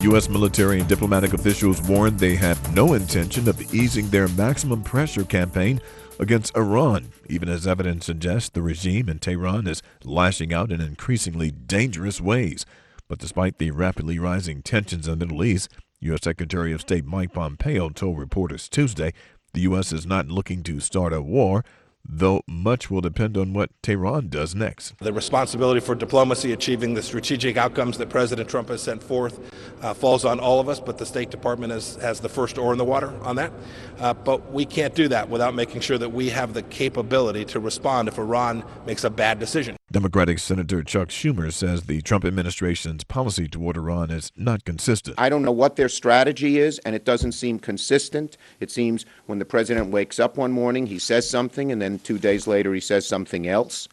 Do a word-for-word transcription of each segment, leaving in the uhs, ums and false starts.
U S military and diplomatic officials warned they have no intention of easing their maximum pressure campaign against Iran, even as evidence suggests the regime in Tehran is lashing out in increasingly dangerous ways. But despite the rapidly rising tensions in the Middle East, U S. Secretary of State Mike Pompeo told reporters Tuesday the U S is not looking to start a war, though much will depend on what Tehran does next. The responsibility for diplomacy achieving the strategic outcomes that President Trump has sent forth uh, falls on all of us, but the State Department has, has the first oar in the water on that. Uh, but we can't do that without making sure that we have the capability to respond if Iran makes a bad decision. Democratic Senator Chuck Schumer says the Trump administration's policy toward Iran is not consistent. I don't know what their strategy is, and it doesn't seem consistent. It seems when the president wakes up one morning, he says something, and then two days later he says something else.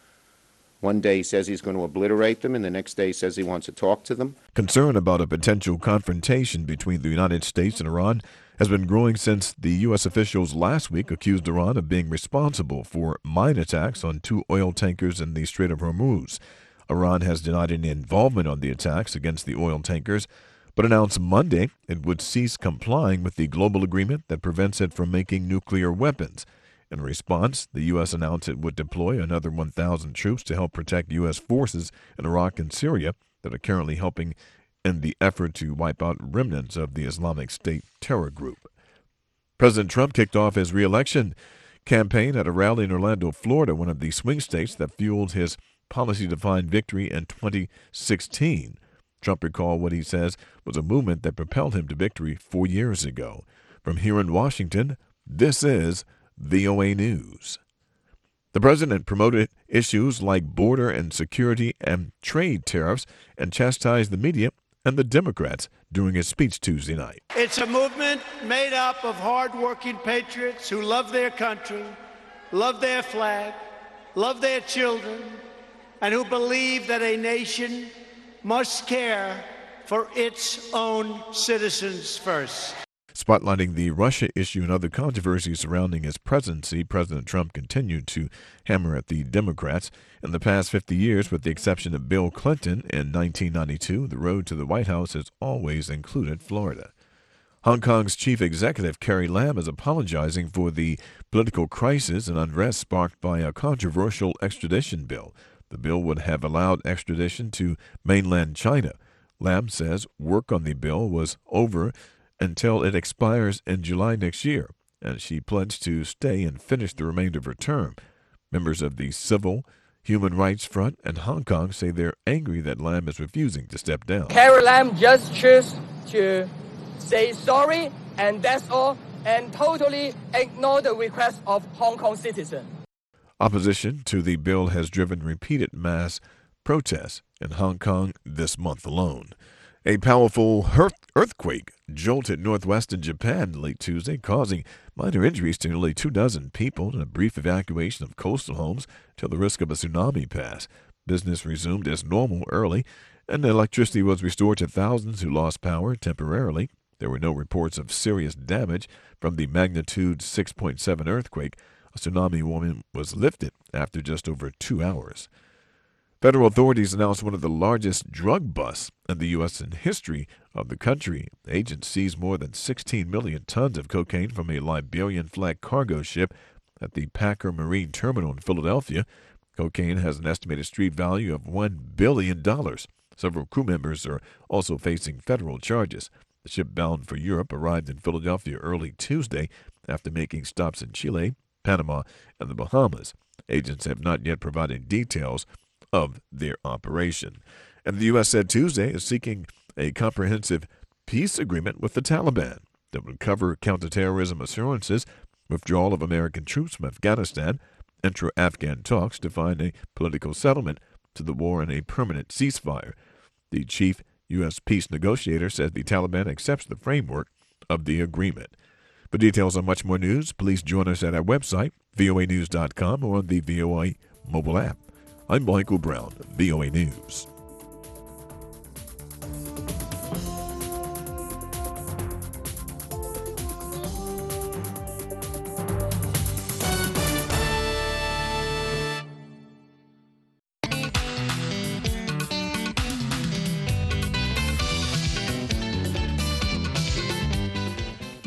One day he says he's going to obliterate them, and the next day he says he wants to talk to them. Concern about a potential confrontation between the United States and Iran has been growing since the U S officials last week accused Iran of being responsible for mine attacks on two oil tankers in the Strait of Hormuz. Iran has denied any involvement on the attacks against the oil tankers, but announced Monday it would cease complying with the global agreement that prevents it from making nuclear weapons. In response, the U S announced it would deploy another one thousand troops to help protect U S forces in Iraq and Syria that are currently helping in the effort to wipe out remnants of the Islamic State terror group. President Trump kicked off his re-election campaign at a rally in Orlando, Florida, one of the swing states that fueled his policy-defined victory in twenty sixteen. Trump recalled what he says was a movement that propelled him to victory four years ago. From here in Washington, this is V O A News. The president promoted issues like border and security and trade tariffs and chastised the media and the Democrats during his speech Tuesday night. It's a movement made up of hard-working patriots who love their country, love their flag, love their children, and who believe that a nation must care for its own citizens first. Spotlighting the Russia issue and other controversies surrounding his presidency, President Trump continued to hammer at the Democrats. In the past fifty years, with the exception of Bill Clinton in nineteen ninety-two, the road to the White House has always included Florida. Hong Kong's chief executive, Carrie Lam, is apologizing for the political crisis and unrest sparked by a controversial extradition bill. The bill would have allowed extradition to mainland China. Lam says work on the bill was over until it expires in July next year, and she pledged to stay and finish the remainder of her term. Members of the Civil Human Rights Front and Hong Kong say they're angry that Lam is refusing to step down. Carrie Lam just chose to say sorry, and that's all, and totally ignore the request of Hong Kong citizens. Opposition to the bill has driven repeated mass protests in Hong Kong this month alone. A powerful earthquake jolted northwestern Japan late Tuesday, causing minor injuries to nearly two dozen people and a brief evacuation of coastal homes till the risk of a tsunami passed. Business resumed as normal early, and electricity was restored to thousands who lost power temporarily. There were no reports of serious damage from the magnitude six point seven earthquake. A tsunami warning was lifted after just over two hours. Federal authorities announced one of the largest drug busts in the U S in history of the country. Agents seized more than sixteen million tons of cocaine from a Liberian flag cargo ship at the Packer Marine Terminal in Philadelphia. Cocaine has an estimated street value of one billion dollars. Several crew members are also facing federal charges. The ship bound for Europe arrived in Philadelphia early Tuesday after making stops in Chile, Panama, and the Bahamas. Agents have not yet provided details of their operation. And the U S said Tuesday is seeking a comprehensive peace agreement with the Taliban that would cover counterterrorism assurances, withdrawal of American troops from Afghanistan, intra-Afghan talks to find a political settlement to the war and a permanent ceasefire. The chief U S peace negotiator says the Taliban accepts the framework of the agreement. For details on much more news, please join us at our website, V O A news dot com, or on the V O A mobile app. I'm Michael Brown, V O A News.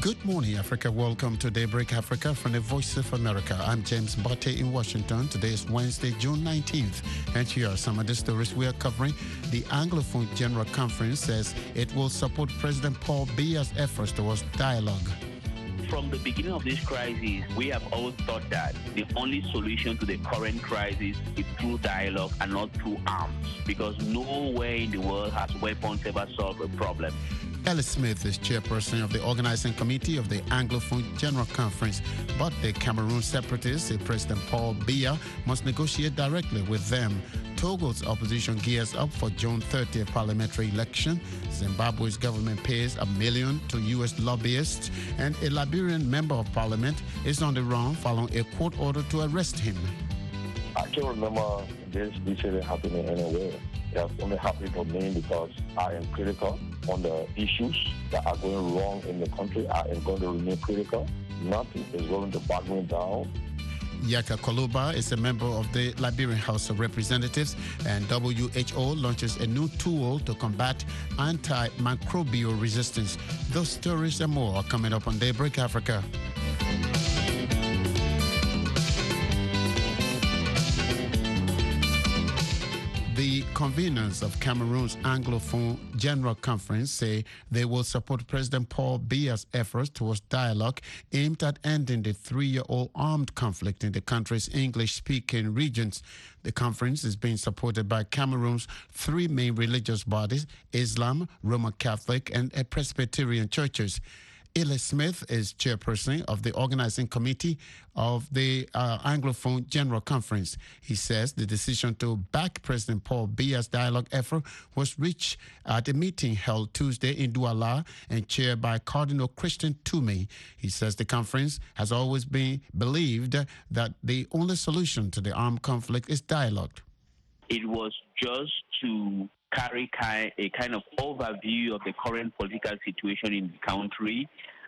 Good morning, Africa. Welcome to Daybreak Africa from the Voice of America. I'm James Botte in Washington. Today is Wednesday, June nineteenth. And here are some of the stories we are covering. The Anglophone General Conference says it will support President Paul Biya's efforts towards dialogue. From the beginning of this crisis, we have always thought that the only solution to the current crisis is through dialogue and not through arms, because nowhere in the world has weapons ever solved a problem. Ellie Smith is chairperson of the organizing committee of the Anglophone General Conference, but the Cameroon separatists say President Paul Biya must negotiate directly with them. Togo's opposition gears up for June thirtieth parliamentary election. Zimbabwe's government pays a million to U S lobbyists, and a Liberian member of parliament is on the run following a court order to arrest him. I can't remember this incident happening anywhere. It has only happened for me because I am critical on the issues that are going wrong in the country. I am going to remain critical. Nothing is going to back me down. Yaka Koluba is a member of the Liberian House of Representatives, and W H O launches a new tool to combat antimicrobial resistance. Those stories and more are coming up on Daybreak Africa. The conveners of Cameroon's Anglophone General Conference say they will support President Paul Biya's efforts towards dialogue aimed at ending the three-year-old armed conflict in the country's English-speaking regions. The conference is being supported by Cameroon's three main religious bodies, Islam, Roman Catholic, and Presbyterian churches. Ellie Smith is chairperson of the organizing committee of the uh, Anglophone General Conference. He says the decision to back President Paul Biya's dialogue effort was reached at a meeting held Tuesday in Douala and chaired by Cardinal Christian Toomey. He says the conference has always been believed that the only solution to the armed conflict is dialogue. It was just to carry a kind of overview of the current political situation in the country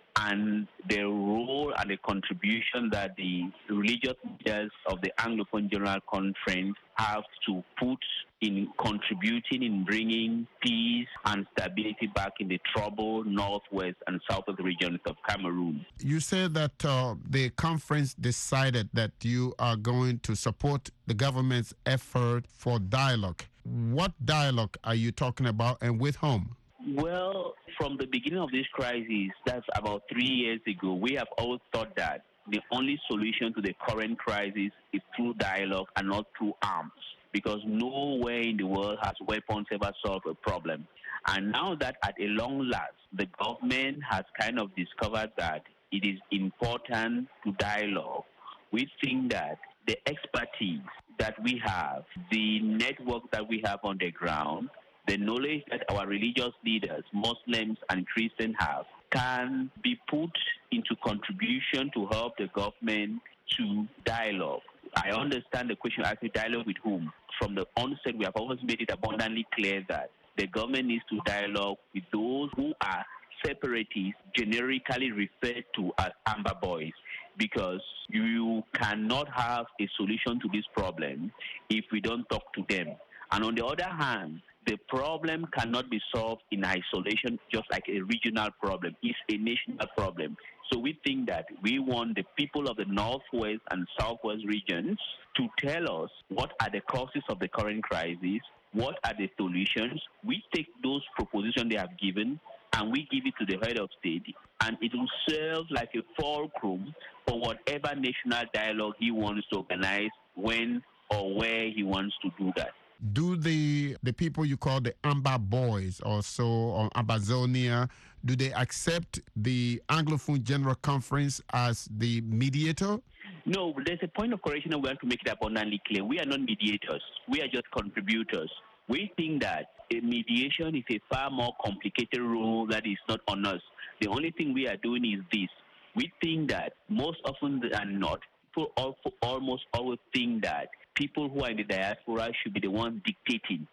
and the role and the contribution that the religious leaders of the Anglophone General Conference have to put in contributing in bringing peace and stability back in the troubled northwest and southwest regions of Cameroon. You said that uh, the conference decided that you are going to support the government's effort for dialogue. What dialogue are you talking about, and with whom? Well, from the beginning of this crisis, that's about three years ago, we have always thought that the only solution to the current crisis is through dialogue and not through arms, because nowhere in the world has weapons ever solved a problem. And now that at a long last, the government has kind of discovered that it is important to dialogue, we think that the expertise that we have, the network that we have on the ground, the knowledge that our religious leaders, Muslims and Christians have, can be put into contribution to help the government to dialogue. I understand the question, actually dialogue with whom? From the onset, we have always made it abundantly clear that the government needs to dialogue with those who are separatists, generically referred to as Amber Boys, because you cannot have a solution to this problem if we don't talk to them. And on the other hand, the problem cannot be solved in isolation, just like a regional problem. It's a national problem. So we think that we want the people of the northwest and southwest regions to tell us what are the causes of the current crisis, what are the solutions. We take those propositions they have given and we give it to the head of state, and it will serve like a fulcrum for whatever national dialogue he wants to organize, when or where he wants to do that. Do the the people you call the Amber Boys or so, or Ambazonia, do they accept the Anglophone General Conference as the mediator? No, there's a point of correction and we want to make it abundantly clear. We are not mediators. We are just contributors. We think that a mediation is a far more complicated role that is not on us. The only thing we are doing is this. We think that most often than not, people almost always think that people who are in the diaspora should be the ones dictating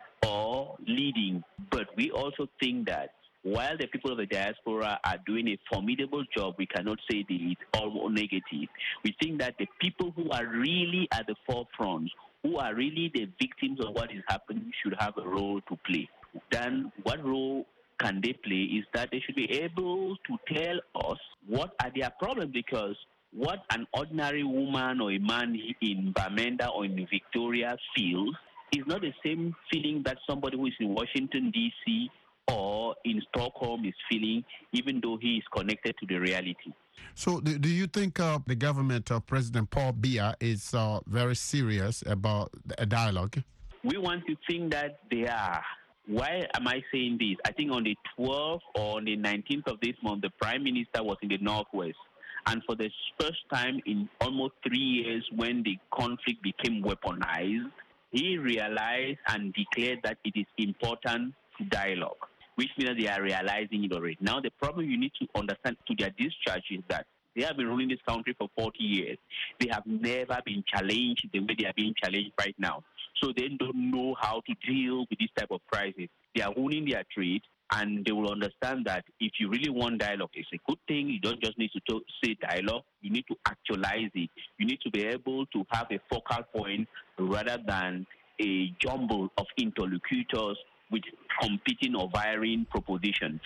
or leading. But we also think that while the people of the diaspora are doing a formidable job, we cannot say that it's all negative. We think that the people who are really at the forefront, who are really the victims of what is happening, should have a role to play. Then what role can they play is that they should be able to tell us what are their problems, because what an ordinary woman or a man in Bamenda or in Victoria feels is not the same feeling that somebody who is in Washington, D C or in Stockholm is feeling, even though he is connected to the reality. So do, do you think uh, the government of President Paul Biya is uh, very serious about a dialogue? We want to think that they are. Why am I saying this? I think on the twelfth or on the nineteenth of this month, the Prime Minister was in the Northwest. And for the first time in almost three years, when the conflict became weaponized, he realized and declared that it is important to dialogue, which means that they are realizing it already. Now, the problem you need to understand to their discharge is that they have been ruling this country for forty years. They have never been challenged the way they are being challenged right now. So they don't know how to deal with this type of crisis. They are ruling their trade, and they will understand that if you really want dialogue, it's a good thing. You don't just need to talk, say dialogue. You need to actualize it. You need to be able to have a focal point rather than a jumble of interlocutors with competing or varying propositions.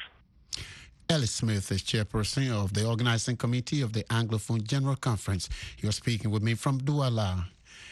Ellis Smith is chairperson of the organizing committee of the Anglophone General Conference. You're speaking with me from Douala.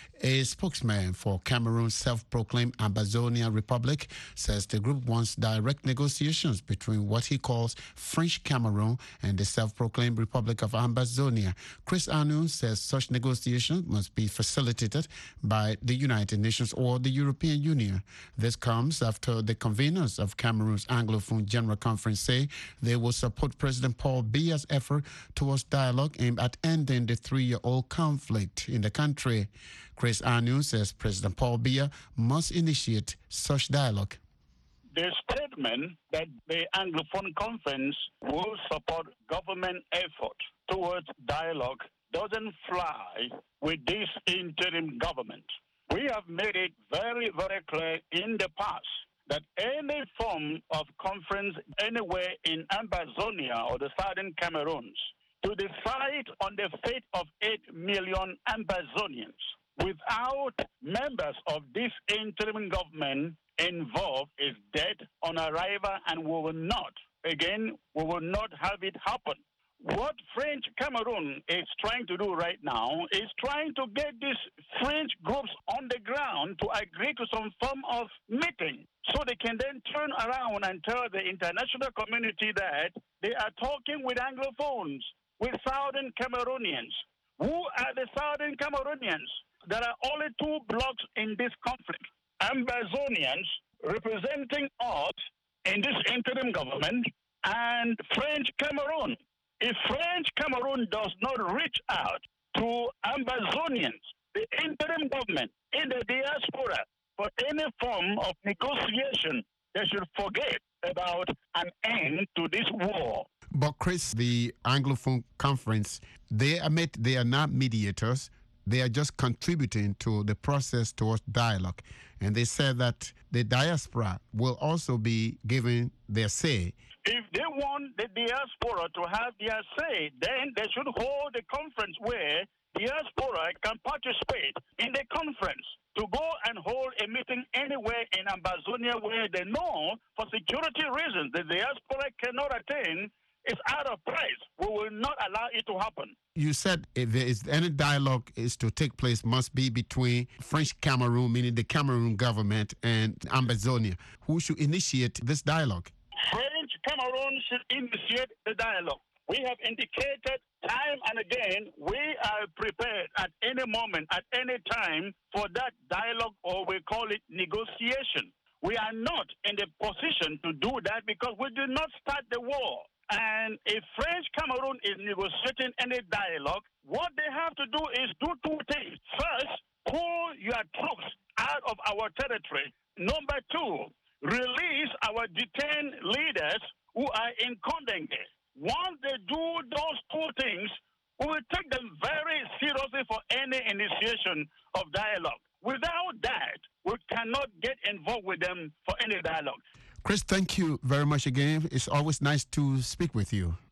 A spokesman for Cameroon's self-proclaimed Ambazonia Republic says the group wants direct negotiations between what he calls French Cameroon and the self-proclaimed Republic of Ambazonia. Chris Anu says such negotiations must be facilitated by the United Nations or the European Union. This comes after the conveners of Cameroon's Anglophone General Conference say they will support President Paul Biya's effort towards dialogue aimed at ending the three-year-old conflict in the country. Chris Anu says President Paul Biya must initiate such dialogue. The statement that the Anglophone Conference will support government effort towards dialogue doesn't fly with this interim government. We have made it very, very clear in the past that any form of conference anywhere in Ambazonia or the southern Cameroons to decide on the fate of eight million Ambazonians without members of this interim government involved is dead on arrival, and we will not, again, we will not have it happen. What French Cameroon is trying to do right now is trying to get these French groups on the ground to agree to some form of meeting so they can then turn around and tell the international community that they are talking with Anglophones, with Southern Cameroonians. Who are the Southern Cameroonians? There are only two blocks in this conflict. Ambazonians representing us in this interim government and French Cameroon. If French Cameroon does not reach out to Ambazonians, the interim government in the diaspora, for any form of negotiation, they should forget about an end to this war. But Chris, the Anglophone Conference, they admit they are not mediators. They are just contributing to the process towards dialogue. And they said that the diaspora will also be given their say. If they want the diaspora to have their say, then they should hold a conference where diaspora can participate in the conference. To go and hold a meeting anywhere in Ambazonia where they know for security reasons the diaspora cannot attend is out of place. We will not allow it to happen. You said if there is any dialogue is to take place must be between French Cameroon, meaning the Cameroon government, and Ambazonia. Who should initiate this dialogue? French Cameroon should initiate the dialogue. We have indicated time and again we are prepared at any moment, at any time for that dialogue, or we call it negotiation. We are not in the position to do that because we did not start the war. And if French Cameroon is negotiating any dialogue, what they have to do is do two things. First, pull your troops out of our territory. Number two, release our detained leaders who are in Condé. Once they do those two things, we will take them very seriously for any initiation of dialogue. Without that, we cannot get involved with them for any dialogue. Chris, thank you very much again. It's always nice to speak with you. My pleasure.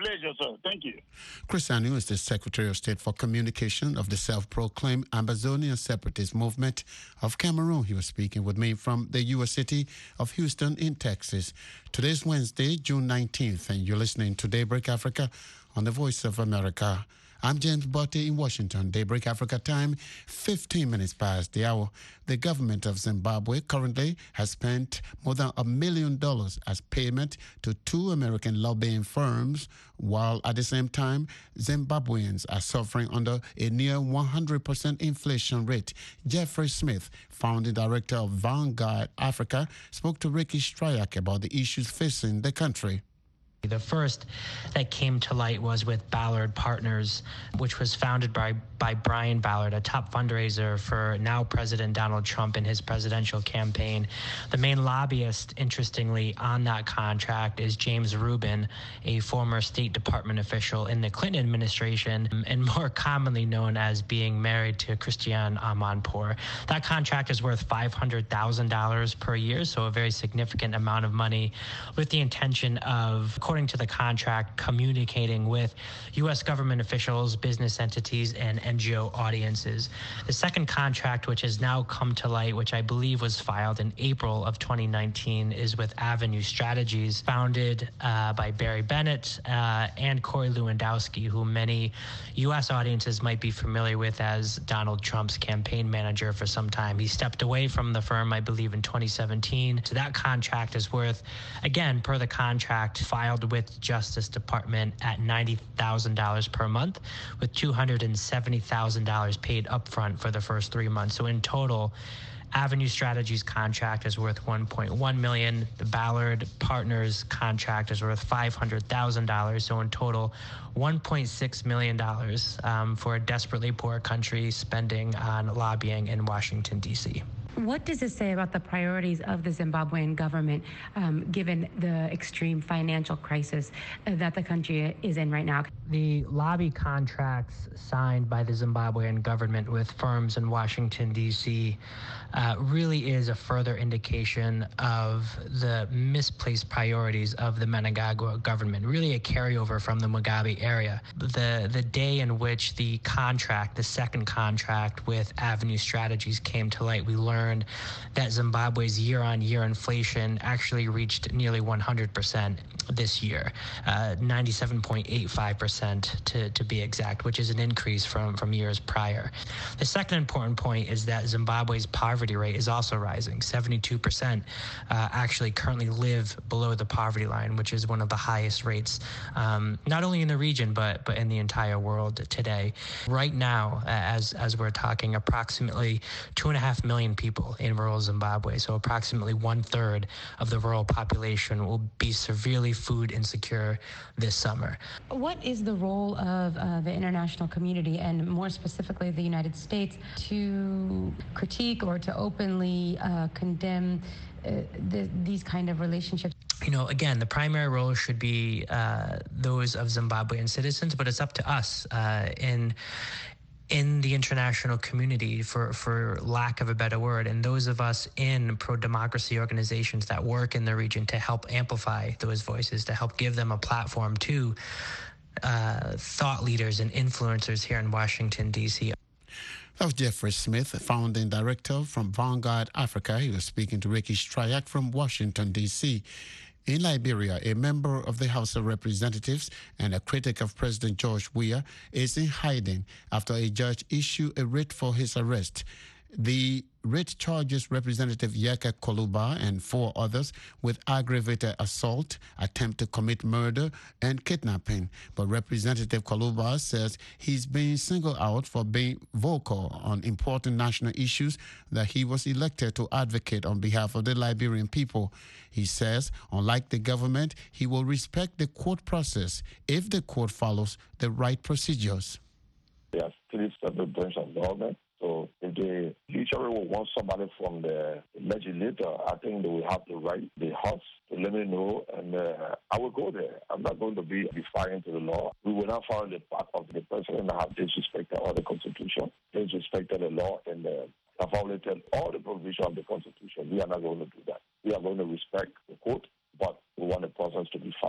pleasure, sir. Thank you. Chris Anu is the Secretary of State for Communication of the self-proclaimed Amazonian Separatist Movement of Cameroon. He was speaking with me from the U S city of Houston in Texas. Today's Wednesday, June nineteenth, and you're listening to Daybreak Africa on the Voice of America. I'm James Botte in Washington. Daybreak Africa time, fifteen minutes past the hour. The government of Zimbabwe currently has spent more than a million dollars as payment to two American lobbying firms, while at the same time, Zimbabweans are suffering under a near one hundred percent inflation rate. Jeffrey Smith, founding director of Vanguard Africa, spoke to Ricky Stryak about the issues facing the country. The first that came to light was with Ballard Partners, which was founded by, by Brian Ballard, a top fundraiser for now President Donald Trump in his presidential campaign. The main lobbyist, interestingly, on that contract is James Rubin, a former State Department official in the Clinton administration, and more commonly known as being married to Christiane Amanpour. That contract is worth five hundred thousand dollars per year, so a very significant amount of money, with the intention of, according to the contract, communicating with U S government officials, business entities, and N G O audiences. The second contract, which has now come to light, which I believe was filed in April of twenty nineteen, is with Avenue Strategies, founded uh, by Barry Bennett uh, and Corey Lewandowski, who many U S audiences might be familiar with as Donald Trump's campaign manager for some time. He stepped away from the firm, I believe, in twenty seventeen. So that contract is worth, again, per the contract filed with Justice Department, at ninety thousand dollars per month, with two hundred seventy thousand dollars paid upfront for the first three months. So in total, Avenue Strategies contract is worth one point one million dollars. The Ballard Partners contract is worth five hundred thousand dollars. So in total, one point six million dollars um, for a desperately poor country spending on lobbying in Washington, D C What does this say about the priorities of the Zimbabwean government, um, given the extreme financial crisis that the country is in right now? The lobby contracts signed by the Zimbabwean government with firms in Washington, D C uh, really is a further indication of the misplaced priorities of the Mnangagwa government, really a carryover from the Mugabe area. The, the day in which the contract, the second contract with Avenue Strategies came to light, we learned that Zimbabwe's year-on-year inflation actually reached nearly one hundred percent this year, uh, ninety-seven point eight five percent to, to be exact, which is an increase from, from years prior. The second important point is that Zimbabwe's poverty rate is also rising. seventy-two percent uh, actually currently live below the poverty line, which is one of the highest rates, um, not only in the region, but, but in the entire world today. Right now, as, as we're talking, approximately two and a half million people in rural Zimbabwe, so approximately one third of the rural population, will be severely food insecure this summer. What is the role of uh, the international community, and more specifically the United States, to critique or to openly uh, condemn uh, the, these kind of relationships? You know, again, the primary role should be uh, those of Zimbabwean citizens, but it's up to us uh, in in the international community, for, for lack of a better word, and those of us in pro-democracy organizations that work in the region to help amplify those voices, to help give them a platform to uh, thought leaders and influencers here in Washington, D C That was Jeffrey Smith, founding director from Vanguard Africa. He was speaking to Ricky Stryak from Washington, D C In Liberia, a member of the House of Representatives and a critic of President George Weah is in hiding after a judge issued a writ for his arrest. The writ charges Representative Yeka Koluba and four others with aggravated assault, attempt to commit murder, and kidnapping. But Representative Koluba says he's being singled out for being vocal on important national issues that he was elected to advocate on behalf of the Liberian people. He says, unlike the government, he will respect the court process if the court follows the right procedures. There are three separate branches of government. So if the judiciary will want somebody from the legislature, I think they will have to write the House to let me know, and uh, I will go there. I'm not going to be defiant to the law. We will not follow the path of the president that have disrespected all the Constitution, disrespected the law, and uh, have violated all the provisions of the Constitution. We are not going to do that. We are going to respect the court, but we want the process to be followed.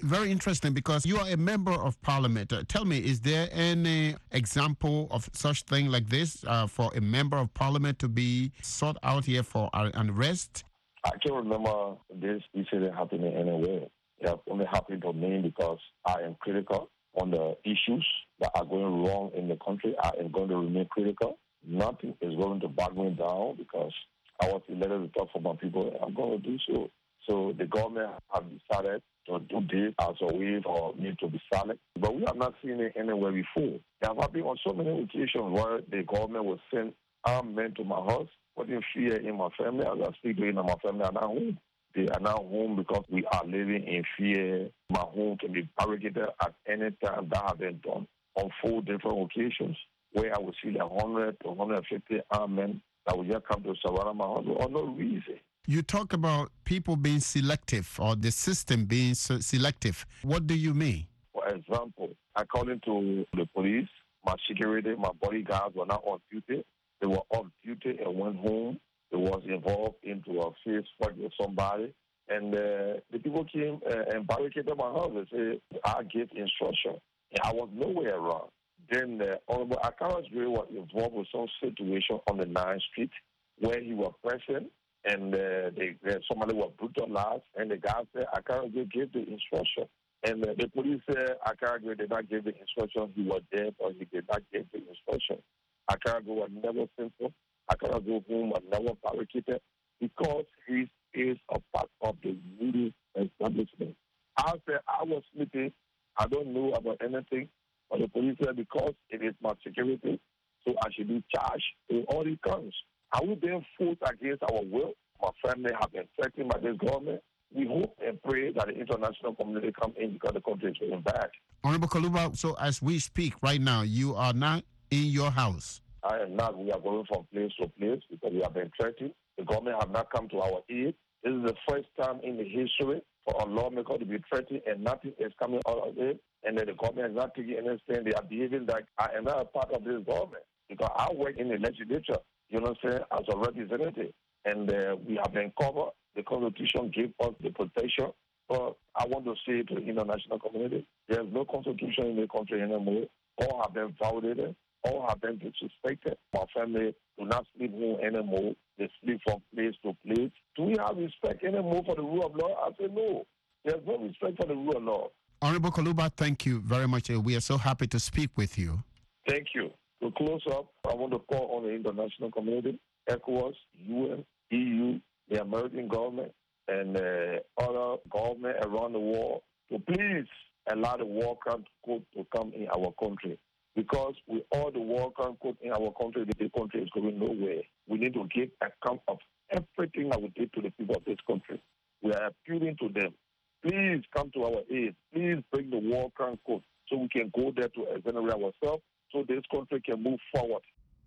Very interesting, because you are a member of parliament. Uh, tell me, is there any example of such thing like this uh, for a member of parliament to be sought out here for an arrest? I can't remember this incident happening anywhere. It has only happened to me because I am critical on the issues that are going wrong in the country. I am going to remain critical. Nothing is going to back me down because I was elected to talk for my people. I'm going to do so. So the government have decided to do this as a way for me to be silent. But we have not seen it anywhere before. It has happened on so many occasions where the government will send armed men to my house, putting fear in my family. As I speak to you, in my family are not home. They are not home because we are living in fear. My home can be barricaded at any time. That has been done on four different occasions where I will see like one hundred to one hundred fifty armed men that will just come to surround my house for no reason. You talk about people being selective or the system being so selective. What do you mean? For example, according to the police, my security, my bodyguards were not on duty. They were off duty and went home. They was involved into a fist fight with somebody. And uh, the people came uh, and barricaded my house and said, I gave instruction. And I was nowhere around. Then the Honorable Akara Gray was involved with some situation on the ninth Street where he was present. And uh, they, uh, somebody was brutalized, and the guy said, Akara Gray gave the instruction. And uh, the police said, Akara Gray did not give the instruction, he was dead, or he did not give the instruction. Akara Gray was never simple. Akara Gray home was never barricaded because he is a part of the media establishment. I said, I was sleeping, I don't know about anything, but the police said, because it is my security, so I should be charged with all the counts. Are we being forced against our will? My family have been threatened by this government. We hope and pray that the international community come in because the country is going back. Honorable Kaluba, so as we speak right now, you are not in your house. I am not. We are going from place to place because we have been threatened. The government have not come to our aid. This is the first time in the history for a lawmaker to be threatened and nothing is coming out of it. And then the government is not taking any stand. They are behaving like I am not a part of this government because I work in the legislature. You know what I'm saying, as a representative. And uh, we have been covered. The Constitution gave us the protection. But I want to say to the international community, there's no Constitution in the country anymore. All have been violated. All have been disrespected. My family do not sleep home anymore. They sleep from place to place. Do we have respect anymore for the rule of law? I say no. There's no respect for the rule of law. Honorable Kaluba, thank you very much. We are so happy to speak with you. Thank you. To close up, I want to call on the international community, ECOWAS, U N, E U, the American government, and uh, other government around the world to please allow the war crime code to come in our country. Because with all the war crime code in our country, the country is going nowhere. We need to give account of everything that we did to the people of this country. We are appealing to them. Please come to our aid. Please bring the war crime code so we can go there to exonerate ourselves, so this country can move forward.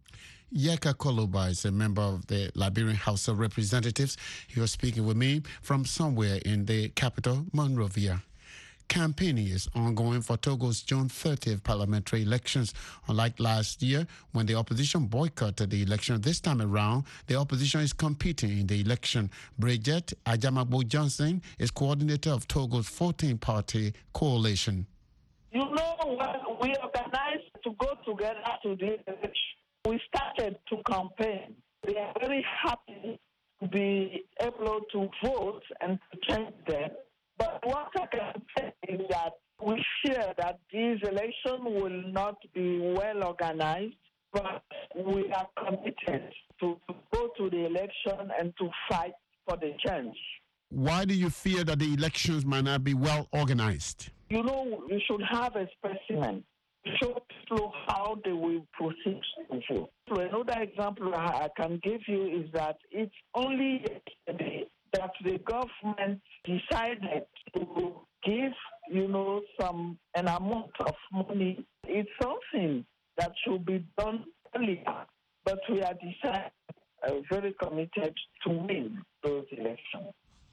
Yeka Kaluba is a member of the Liberian House of Representatives. He was speaking with me from somewhere in the capital, Monrovia. Campaigning is ongoing for Togo's June thirtieth parliamentary elections. Unlike last year, when the opposition boycotted the election, this time around, the opposition is competing in the election. Bridget Ajamagbo Johnson is coordinator of Togo's fourteen-party coalition. You know, when we organized to go together to the election, we started to campaign. We are very happy to be able to vote and to change them. But what I can say is that we fear that this election will not be well organized, but we are committed to, to go to the election and to fight for the change. Why do you fear that the elections might not be well organized? You know, you should have a specimen to show people how they will proceed to vote. So another example I can give you is that it's only yesterday that the government decided to give, you know, some an amount of money. It's something that should be done earlier, but we are decided, uh, very committed to win those elections.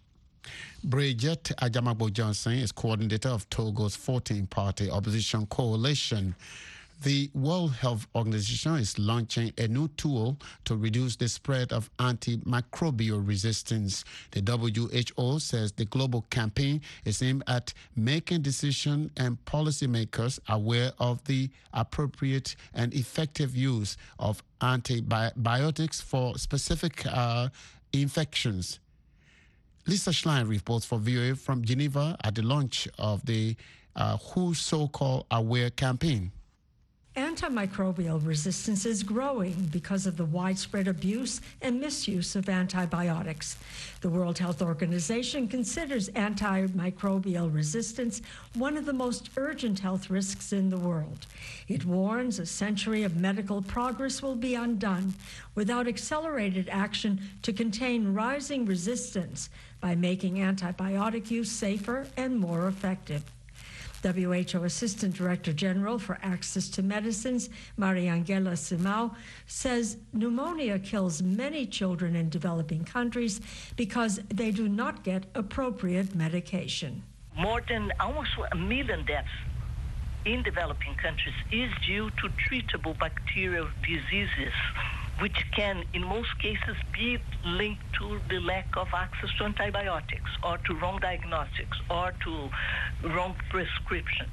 Bridget Ajamagbo Johnson is coordinator of Togo's fourteen-party opposition coalition. The World Health Organization is launching a new tool to reduce the spread of antimicrobial resistance. The W H O says the global campaign is aimed at making decision and policymakers aware of the appropriate and effective use of antibiotics for specific uh, infections. Lisa Schlein reports for V O A from Geneva at the launch of the uh, W H O so-called Aware campaign. Antimicrobial resistance is growing because of the widespread abuse and misuse of antibiotics. The World Health Organization considers antimicrobial resistance one of the most urgent health risks in the world. It warns a century of medical progress will be undone without accelerated action to contain rising resistance by making antibiotic use safer and more effective. W H O Assistant Director General for Access to Medicines, Mariangela Simao, says pneumonia kills many children in developing countries because they do not get appropriate medication. More than almost a million deaths in developing countries is due to treatable bacterial diseases, which can, in most cases, be linked to the lack of access to antibiotics or to wrong diagnostics or to wrong prescription.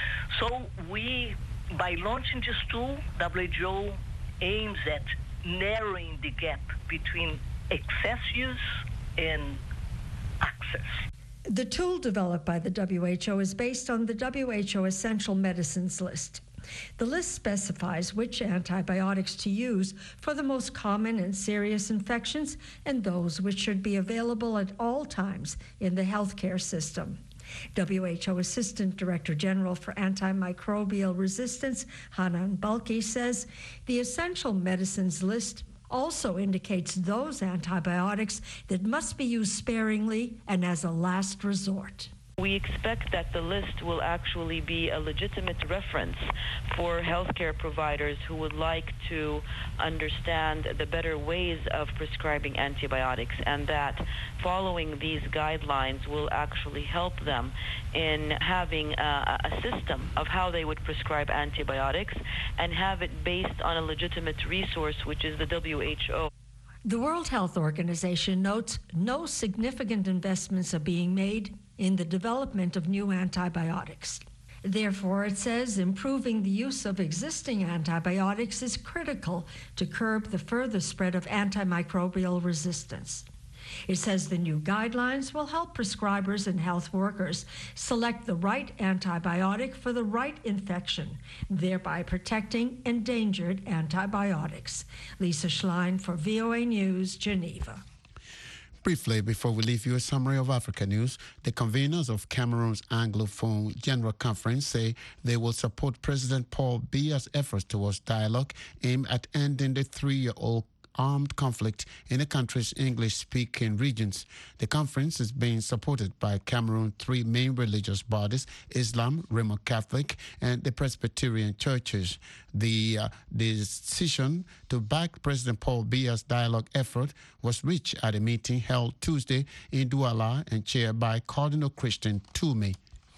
So we, by launching this tool, W H O aims at narrowing the gap between excess use and access. The tool developed by the W H O is based on the W H O Essential Medicines List. The list specifies which antibiotics to use for the most common and serious infections and those which should be available at all times in the healthcare system. W H O Assistant Director General for Antimicrobial Resistance, Hanan Balki, says the Essential Medicines List also indicates those antibiotics that must be used sparingly and as a last resort. We expect that the list will actually be a legitimate reference for healthcare providers who would like to understand the better ways of prescribing antibiotics, and that following these guidelines will actually help them in having a, a system of how they would prescribe antibiotics and have it based on a legitimate resource, which is the W H O. The World Health Organization notes no significant investments are being made in the development of new antibiotics. Therefore, it says improving the use of existing antibiotics is critical to curb the further spread of antimicrobial resistance. It says the new guidelines will help prescribers and health workers select the right antibiotic for the right infection, thereby protecting endangered antibiotics. Lisa Schlein for V O A News, Geneva. Briefly, before we leave you a summary of Africa news, the conveners of Cameroon's Anglophone General Conference say they will support President Paul Biya's efforts towards dialogue aimed at ending the three-year-old armed conflict in the country's English-speaking regions. The conference is being supported by Cameroon's three main religious bodies, Islam, Roman Catholic, and the Presbyterian churches. The uh, decision to back President Paul Biya's dialogue effort was reached at a meeting held Tuesday in Douala and chaired by Cardinal Christian Toomey.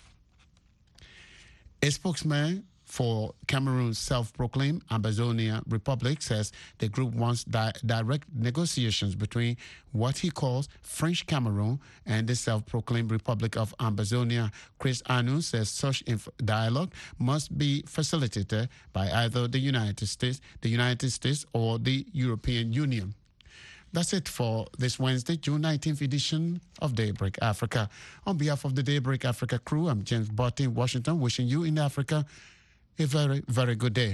A spokesman for Cameroon's self-proclaimed Ambazonia Republic says the group wants di- direct negotiations between what he calls French Cameroon and the self-proclaimed Republic of Ambazonia. Chris Anu says such inf- dialogue must be facilitated by either the United States, the United States, or the European Union. That's it for this Wednesday, June nineteenth edition of Daybreak Africa. On behalf of the Daybreak Africa crew, I'm James Botte in Washington, wishing you in Africa a very, very good day.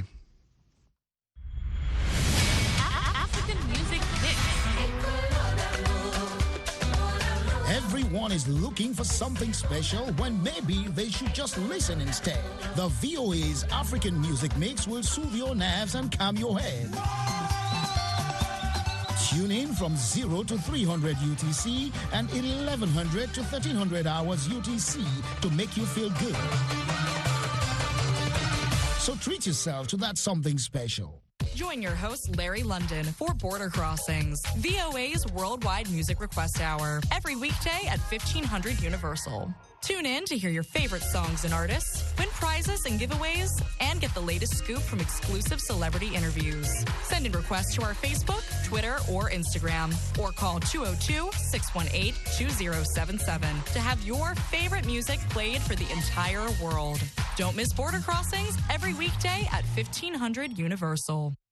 African Music Mix. Everyone is looking for something special when maybe they should just listen instead. The V O A's African Music Mix will soothe your nerves and calm your head. Tune in from zero to three hundred U T C and eleven hundred to thirteen hundred hours U T C to make you feel good. So treat yourself to that something special. Join your host, Larry London, for Border Crossings, V O A's Worldwide Music Request Hour, every weekday at fifteen hundred Universal. Tune in to hear your favorite songs and artists, win prizes and giveaways, and get the latest scoop from exclusive celebrity interviews. Send in requests to our Facebook, Twitter, or Instagram, or call two oh two, six one eight, two oh seven seven to have your favorite music played for the entire world. Don't miss Border Crossings every weekday at fifteen hundred Universal.